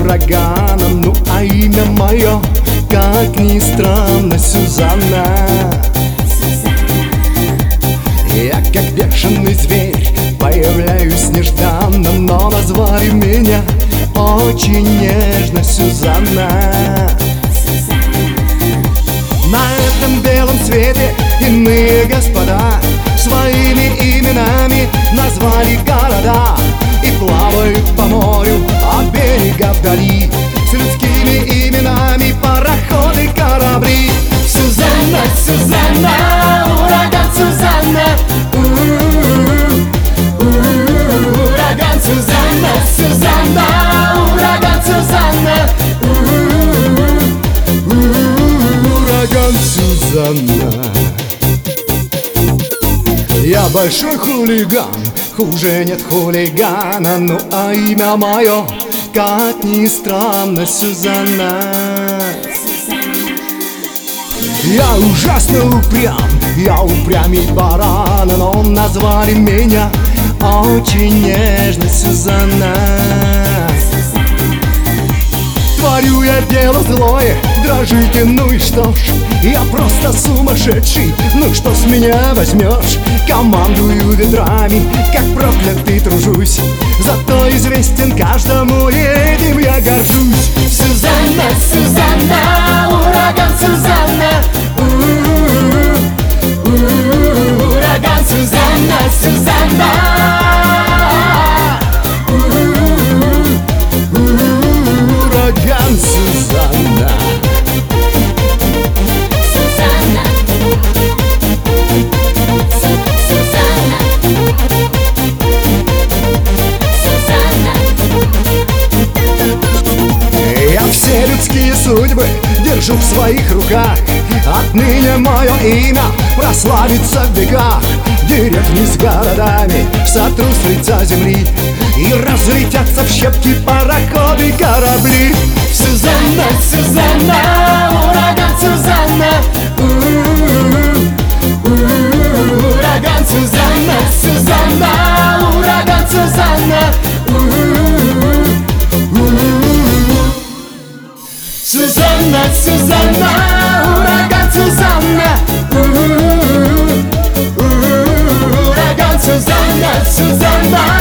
ураганом. Ну а имя мое, как ни странно, Сюзанна. Я как бешеный зверь появляюсь нежданно, но назвали меня очень нежно Сюзанна. На этом белом свете иные господа своими именами назвали города и плавают по морю от берега вдали с людскими именами пароходы, корабли. Сюзанна, Сюзанна, ураган Сюзанна, ураган Сюзанна, Сюзанна, ураган Сюзанна, ураган Сюзанна. Я большой хулиган, хуже нет хулигана. Ну а имя мое, как ни странно, Сюзанна. Я ужасно упрям, я упрямый баран, но назвали меня очень нежно Сюзанна. Творю я дело злое, дрожите, ну и что ж, я просто сумасшедший, ну что с меня возьмешь? Командую ветрами, как проклятый тружусь, зато известен каждому, и этим я горжусь. Сюзанна, Сюзанна, ураган Сюзанна, ураган Сюзанна, Сюзанна, ураган Сюзанна. Сюзанна, Сюзанна, Сюзанна. Я все людские судьбы держу в своих руках. Отныне мое имя прославится в веках. Деревни с городами сотру с лица земли, и разлетятся в щепки пароходы, корабли. Сюзанна, Сюзанна, ураган Сюзанна, ураган Сюзанна, Сюзанна, ураган Сюзанна, Сюзанна, Сюзанна, ураган Сюзанна, ураган Сюзанна, Сюзанна.